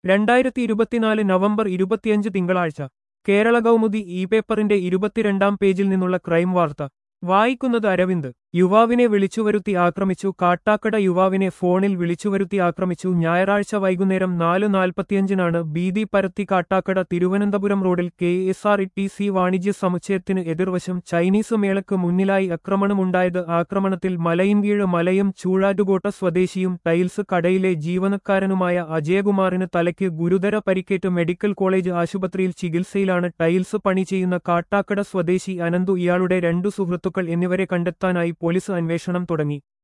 2024 November 25 തിങ്കളാഴ്ച Kerala Kaumudi E പേപ്പറിന്റെ 22-ാം പേജിൽ നിന്നുള്ള ക്രൈം വാർത്ത വായിക്കുന്നത് അരവിന്ദ്. യുവാവിനെ വിളിച്ചുവരുത്തി ആക്രമിച്ചു. കാട്ടാക്കട യുവാവിനെ ഫോണിൽ വിളിച്ചുവരുത്തി ആക്രമിച്ചു. ഞായറാഴ്ച വൈകുന്നേരം 4:45-നാണ് ഭീതി പരത്തി കാട്ടാക്കട തിരുവനന്തപുരം റോഡിൽ KSRTC വാണിജ്യ സമുച്ചയത്തിന് എതിർവശം ചൈനീസ് മേളയ്ക്ക് മുന്നിലായി ആക്രമണമുണ്ടായത്. ആക്രമണത്തിൽ മലയിൻകീഴ് മലയം ചൂഴാറ്റുകോട്ട സ്വദേശിയും ടൈൽസ് കടയിലെ ജീവനക്കാരനുമായ അജയകുമാറിന് തലയ്ക്ക് ഗുരുതര പരിക്കേറ്റ് മെഡിക്കൽ കോളേജ് ആശുപത്രിയിൽ ചികിത്സയിലാണ്. ടൈൽസ് പണി ചെയ്യുന്ന കാട്ടാക്കട സ്വദേശി അനന്തു, ഇയാളുടെ 2 സുഹൃത്തുക്കൾ എന്നിവരെ കണ്ടെത്താനായി പോലീസ് അന്വേഷണം തുടങ്ങി.